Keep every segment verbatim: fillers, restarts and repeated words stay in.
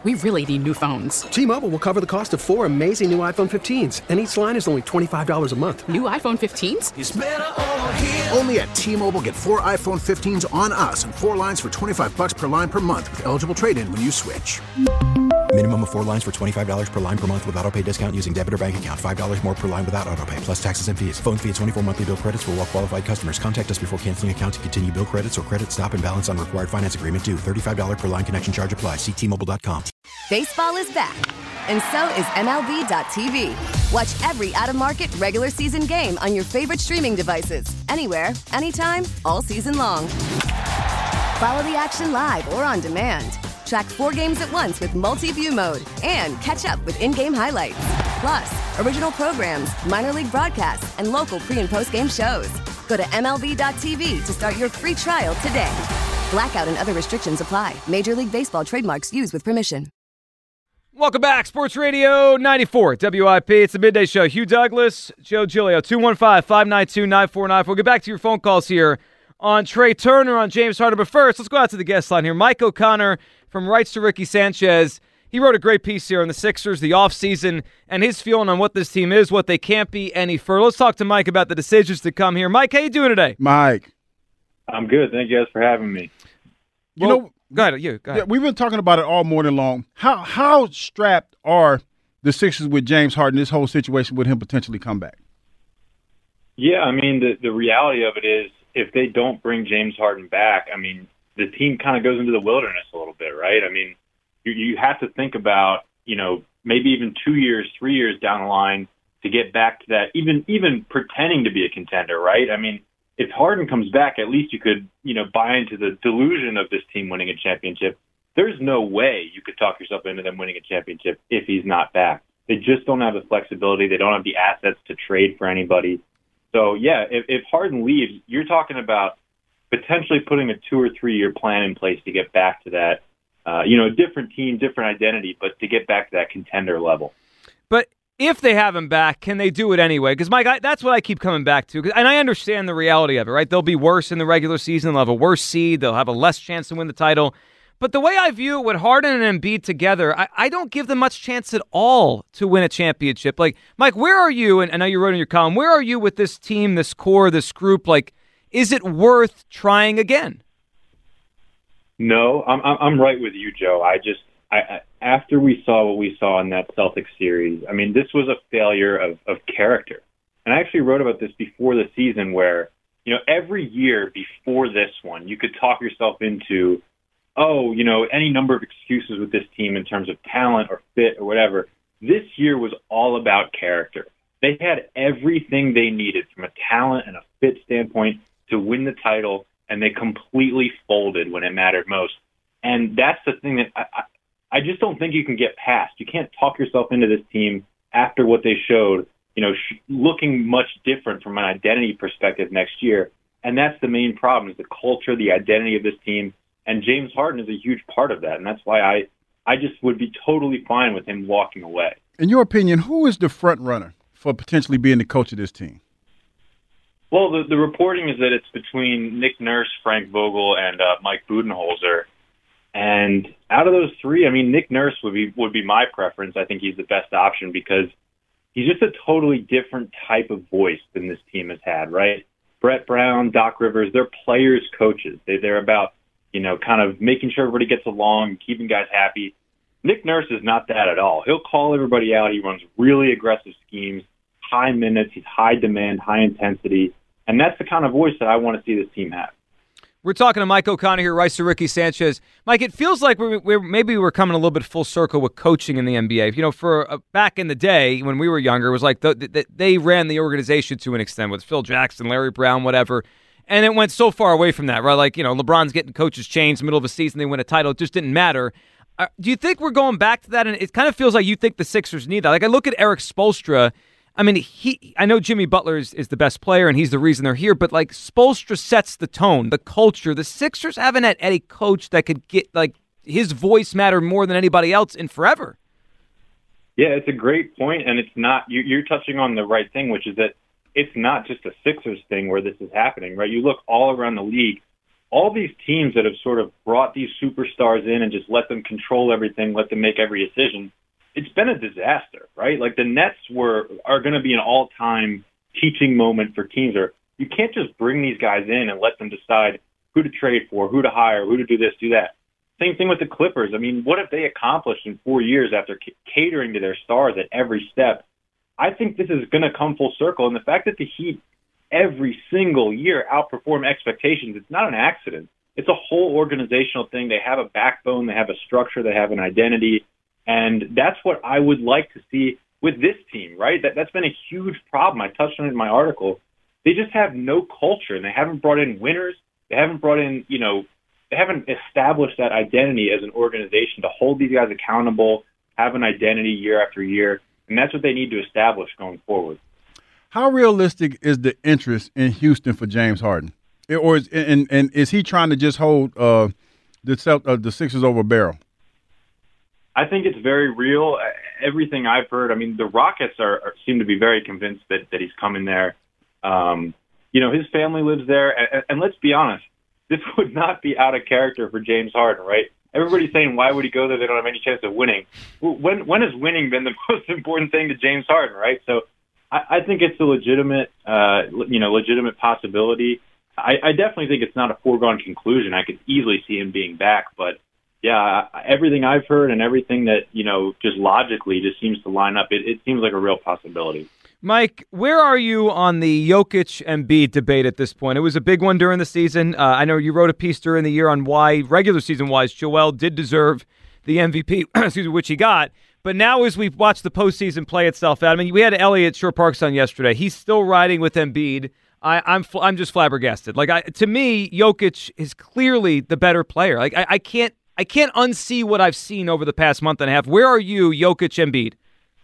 We really need new phones. T-Mobile will cover the cost of four amazing new iPhone fifteens, and each line is only twenty-five dollars a month. New iPhone fifteens? It's better over here. Only at T-Mobile, get four iPhone fifteens on us and four lines for twenty-five dollars per line per month with eligible trade-in when you switch. Minimum of four lines for twenty-five dollars per line per month with autopay discount using debit or bank account. five dollars more per line without autopay, plus taxes and fees. Phone fee at twenty-four monthly bill credits for well-qualified customers. Contact us before canceling account to continue bill credits or credit stop and balance on required finance agreement due. thirty-five dollars per line connection charge applies. See T Mobile dot com. Baseball is back, and so is M L B dot T V. Watch every out-of-market regular season game on your favorite streaming devices. Anywhere, anytime, all season long. Follow the action live or on demand. Track four games at once with multi-view mode and catch up with in-game highlights. Plus, original programs, minor league broadcasts, and local pre- and post-game shows. Go to M L B dot T V to start your free trial today. Blackout and other restrictions apply. Major League Baseball trademarks used with permission. Welcome back, Sports Radio ninety-four W I P. It's the Midday Show. Hugh Douglas, Joe Giglio, two one five, five nine two, nine four nine four. We'll get back to your phone calls here on Trey Turner, on James Harden. But first, let's go out to the guest line here. Mike O'Connor from Rights to Ricky Sanchez. He wrote a great piece here on the Sixers, the offseason, and his feeling on what this team is, what they can't be any further. Let's talk to Mike about the decisions to come here. Mike, how you doing today? Mike. I'm good. Thank you guys for having me. You well, know, go ahead. You, go ahead. Yeah, we've been talking about it all morning long. How how strapped are the Sixers with James Harden, this whole situation with him potentially come back? Yeah, I mean, the, the reality of it is if they don't bring James Harden back, I mean, the team kind of goes into the wilderness a little bit, right? I mean, you, you have to think about, you know, maybe even two years, three years down the line to get back to that, even even pretending to be a contender, right? I mean, if Harden comes back, at least you could, you know, buy into the delusion of this team winning a championship. There's no way you could talk yourself into them winning a championship if he's not back. They just don't have the flexibility. They don't have the assets to trade for anybody. So, yeah, if, if Harden leaves, you're talking about potentially putting a two- or three-year plan in place to get back to that, uh, you know, different team, different identity, but to get back to that contender level. But if they have him back, can they do it anyway? Because, Mike, I, that's what I keep coming back to. And I understand the reality of it, right? They'll be worse in the regular season. They'll have a worse seed. They'll have a less chance to win the title. But the way I view it with Harden and Embiid together, I, I don't give them much chance at all to win a championship. Like, Mike, where are you? And I know you wrote in your column, where are you with this team, this core, this group? Like, is it worth trying again? No, I'm I'm right with you, Joe. I just I, I after we saw what we saw in that Celtics series, I mean, this was a failure of, of character. And I actually wrote about this before the season where, you know, every year before this one, you could talk yourself into, oh, you know, any number of excuses with this team in terms of talent or fit or whatever. This year was all about character. They had everything they needed from a talent and a fit standpoint to win the title, and they completely folded when it mattered most. And that's the thing that I, I, I just don't think you can get past. You can't talk yourself into this team after what they showed, you know, sh- looking much different from an identity perspective next year. And that's the main problem, is the culture, the identity of this team. And James Harden is a huge part of that. And that's why I, I just would be totally fine with him walking away. In your opinion, who is the front runner for potentially being the coach of this team? Well, the, the reporting is that it's between Nick Nurse, Frank Vogel, and uh, Mike Budenholzer. And out of those three, I mean, Nick Nurse would be would be my preference. I think he's the best option because he's just a totally different type of voice than this team has had, right? Brett Brown, Doc Rivers, they're players, coaches. They, they're about, you know, kind of making sure everybody gets along, keeping guys happy. Nick Nurse is not that at all. He'll call everybody out. He runs really aggressive schemes, high minutes, he's high demand, high intensity. And that's the kind of voice that I want to see this team have. We're talking to Mike O'Connor here, Rights to Ricky Sanchez. Mike, it feels like we're, we're maybe we're coming a little bit full circle with coaching in the N B A. You know, for uh, back in the day when we were younger, it was like the, the, they ran the organization to an extent with Phil Jackson, Larry Brown, whatever. And it went so far away from that, right? Like, you know, LeBron's getting coaches changed in the middle of a season, they win a title. It just didn't matter. Uh, do you think we're going back to that? And it kind of feels like you think the Sixers need that. Like, I look at Eric Spoelstra. I mean, he. I know Jimmy Butler is, is the best player, and he's the reason they're here, but, like, Spoelstra sets the tone, the culture. The Sixers haven't had any coach that could get, like, his voice matter more than anybody else in forever. Yeah, it's a great point, and it's not, you, you're touching on the right thing, which is that it's not just a Sixers thing where this is happening, right? You look all around the league, all these teams that have sort of brought these superstars in and just let them control everything, let them make every decision, it's been a disaster, right? Like the Nets were are going to be an all-time teaching moment for teams. Or you can't just bring these guys in and let them decide who to trade for, who to hire, who to do this, do that. Same thing with the Clippers. I mean, what have they accomplished in four years after c- catering to their stars at every step? I think this is going to come full circle. And the fact that the Heat every single year outperform expectations, it's not an accident. It's a whole organizational thing. They have a backbone. They have a structure. They have an identity. And that's what I would like to see with this team, right? That, that's been a huge problem. I touched on it in my article. They just have no culture, and they haven't brought in winners. They haven't brought in, you know, they haven't established that identity as an organization to hold these guys accountable, have an identity year after year, and that's what they need to establish going forward. How realistic is the interest in Houston for James Harden? Or is, and, and is he trying to just hold uh, the, uh, the Sixers over a barrel? I think it's very real. Everything I've heard, I mean, the Rockets are, are seem to be very convinced that, that he's coming there. Um, you know, his family lives there. And, and let's be honest, this would not be out of character for James Harden, right? Everybody's saying, why would he go there? They don't have any chance of winning. When when has winning been the most important thing to James Harden, right? So I, I think it's a legitimate, uh, you know, legitimate possibility. I, I definitely think it's not a foregone conclusion. I could easily see him being back, but yeah, everything I've heard and everything that, you know, just logically just seems to line up. It, it seems like a real possibility. Mike, where are you on the Jokic-Embiid debate at this point? It was a big one during the season. Uh, I know you wrote a piece during the year on why, regular season-wise, Joel did deserve the M V P, excuse me, which he got. But now as we've watched the postseason play itself out, I mean, we had Elliot Shore Parks on yesterday. He's still riding with Embiid. I, I'm I'm just flabbergasted. Like I, to me, Jokic is clearly the better player. Like I, I can't I can't unsee what I've seen over the past month and a half. Where are you, Jokic, Embiid?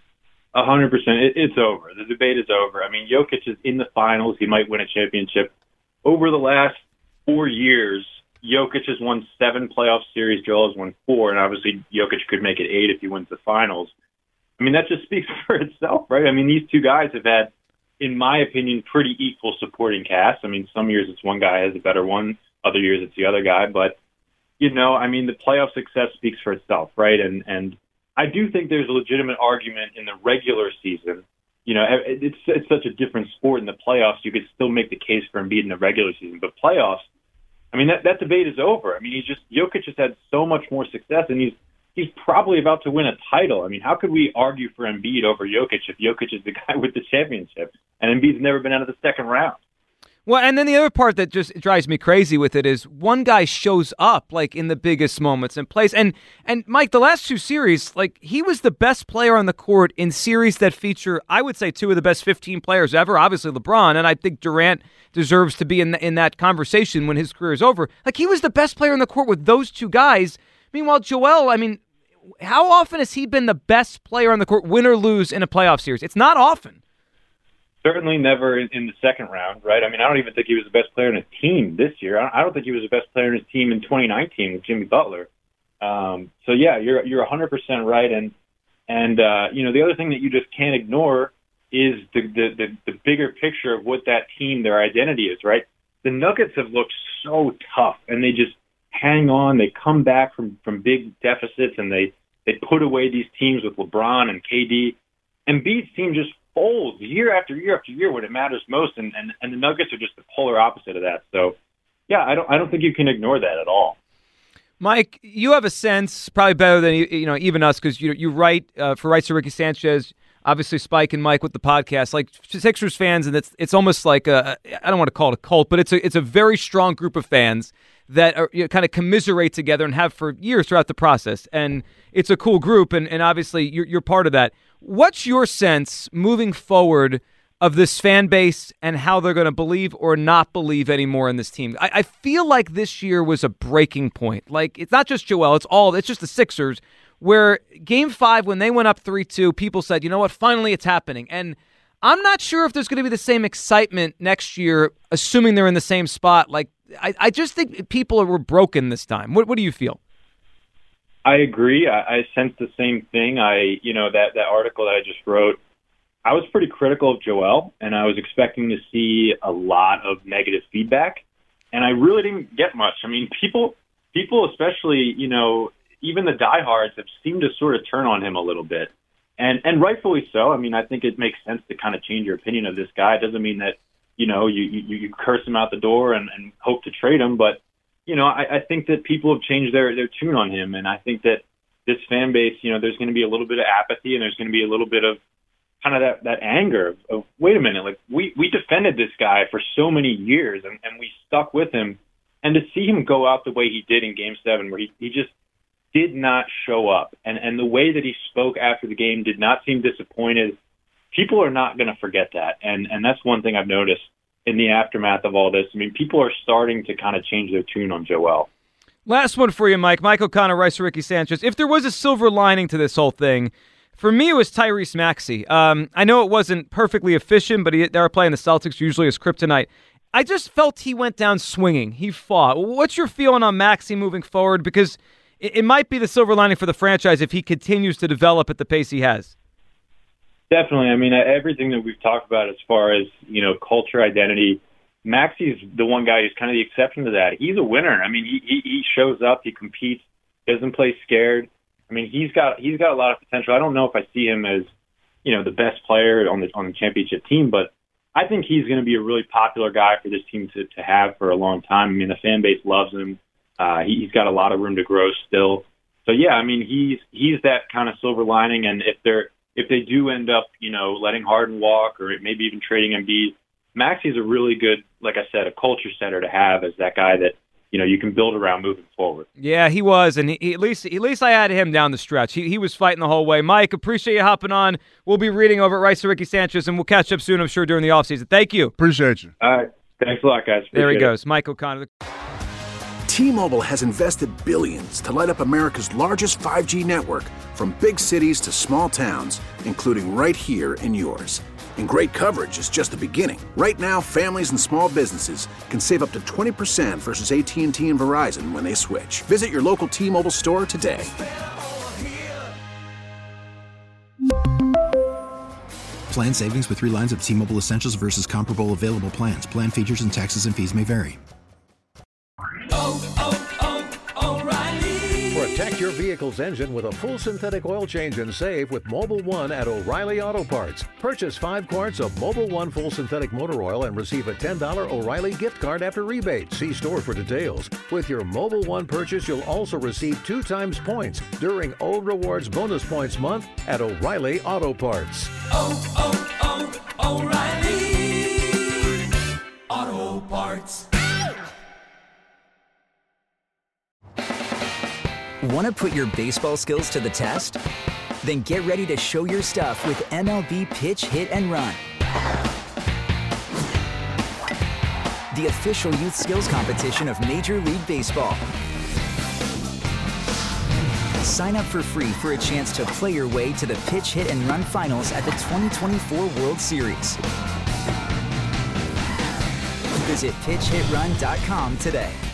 A hundred percent. It's over. The debate is over. I mean, Jokic is in the finals. He might win a championship. Over the last four years, Jokic has won seven playoff series. Joel has won four, and obviously Jokic could make it eight if he wins the finals. I mean, that just speaks for itself, right? I mean, these two guys have had, in my opinion, pretty equal supporting cast. I mean, some years it's one guy has a better one. Other years it's the other guy. But, you know, I mean, the playoff success speaks for itself, right? And and I do think there's a legitimate argument in the regular season. You know, it's it's such a different sport in the playoffs. You could still make the case for Embiid in the regular season. But playoffs, I mean, that, that debate is over. I mean, he's just Jokic has had so much more success, and he's he's probably about to win a title. I mean, how could we argue for Embiid over Jokic if Jokic is the guy with the championship and Embiid's never been out of the second round? Well, and then the other part that just drives me crazy with it is one guy shows up like in the biggest moments and plays. And and Mike, the last two series, like he was the best player on the court in series that feature, I would say, two of the best fifteen players ever. Obviously LeBron, and I think Durant deserves to be in in that conversation when his career is over. Like he was the best player on the court with those two guys. Meanwhile, Joel, I mean, how often has he been the best player on the court, win or lose, in a playoff series? It's not often. Certainly never in, in the second round, right? I mean, I don't even think he was the best player in his team this year. I don't think he was the best player in his team in twenty nineteen with Jimmy Butler. Um, so yeah, you're you're one hundred percent right. And and uh, you know, the other thing that you just can't ignore is the, the the the bigger picture of what that team, their identity is, right? The Nuggets have looked so tough, and they just hang on. They come back from from big deficits, and they they put away these teams with LeBron and K D. Embiid's team just folds year after year after year when it matters most, and, and, and the Nuggets are just the polar opposite of that. So, yeah, I don't I don't think you can ignore that at all. Mike, you have a sense, probably better than you know even us, because you you write uh, for Rights to Ricky Sanchez, obviously Spike and Mike with the podcast, like Sixers fans, and it's it's almost like a, I don't want to call it a cult, but it's a it's a very strong group of fans that are, you know, kind of commiserate together and have for years throughout the process, and it's a cool group, and, and obviously you're you're part of that. What's your sense moving forward of this fan base and how they're going to believe or not believe anymore in this team? I, I feel like this year was a breaking point. Like, it's not just Joel, it's all, it's just the Sixers, where game five, when they went up three two, people said, you know what, finally it's happening. And I'm not sure if there's going to be the same excitement next year, assuming they're in the same spot. Like, I, I just think people were broken this time. What, what do you feel? I agree. I, I sense the same thing. I, you know, that, that article that I just wrote, I was pretty critical of Joel, and I was expecting to see a lot of negative feedback. and I really didn't get much. I mean, people, people especially, you know, even the diehards have seemed to sort of turn on him a little bit, and and rightfully so. I mean, I think it makes sense to kind of change your opinion of this guy. It doesn't mean that, you know, you you, you curse him out the door and, and hope to trade him, but you know, I, I think that people have changed their their tune on him, and I think that this fan base, you know, there's going to be a little bit of apathy, and there's going to be a little bit of kind of that, that anger of, of, wait a minute, like we, we defended this guy for so many years and, and we stuck with him. And to see him go out the way he did in game seven, where he, he just did not show up. And, and the way that he spoke after the game did not seem disappointed. People are not going to forget that. And, and that's one thing I've noticed in the aftermath of all this. I mean, people are starting to kind of change their tune on Joel. Last one for you, Mike. Mike O'Connor, Rice, Ricky Sanchez. If there was a silver lining to this whole thing, for me, it was Tyrese Maxey. Um, I know it wasn't perfectly efficient, but he, they were playing the Celtics, usually as kryptonite. I just felt he went down swinging. He fought. What's your feeling on Maxey moving forward? Because it, it might be the silver lining for the franchise if he continues to develop at the pace he has. Definitely. I mean, everything that we've talked about as far as, you know, culture, identity, Maxey's the one guy who's kind of the exception to that. He's a winner. I mean, he, he, he shows up, he competes, doesn't play scared. I mean, he's got he's got a lot of potential. I don't know if I see him as, you know, the best player on the on the championship team, but I think he's going to be a really popular guy for this team to, to have for a long time. I mean, the fan base loves him. Uh, he, he's got a lot of room to grow still. So yeah, I mean, he's he's that kind of silver lining. And if they're if they do end up, you know, letting Harden walk or maybe even trading Embiid, Maxey's a really good, like I said, a culture setter to have as that guy that, you know, you can build around moving forward. Yeah, he was, and he, he, at least at least I had him down the stretch. He he was fighting the whole way. Mike, appreciate you hopping on. We'll be reading over at Rice to Ricky Sanchez, and we'll catch up soon, I'm sure, during the offseason. Thank you. Appreciate you. All right. Thanks a lot, guys. Appreciate there he it. goes, Mike O'Connor. T-Mobile has invested billions to light up America's largest five G network, from big cities to small towns, including right here in yours. And great coverage is just the beginning. Right now, families and small businesses can save up to twenty percent versus A T and T and Verizon when they switch. Visit your local T-Mobile store today. Plan savings with three lines of T-Mobile Essentials versus comparable available plans. Plan features and taxes and fees may vary. Oh, oh, oh, O'Reilly. Protect your vehicle's engine with a full synthetic oil change and save with Mobil one at O'Reilly Auto Parts. Purchase five quarts of Mobil one full synthetic motor oil and receive a ten dollars O'Reilly gift card after rebate. See store for details. With your Mobil one purchase, you'll also receive two times points during O Rewards Bonus Points Month at O'Reilly Auto Parts. Oh, oh, oh, O'Reilly Auto Parts. Want to put your baseball skills to the test? Then get ready to show your stuff with M L B Pitch, Hit, and Run. The official youth skills competition of Major League Baseball. Sign up for free for a chance to play your way to the Pitch, Hit, and Run finals at the twenty twenty-four World Series. Visit pitch hit run dot com today.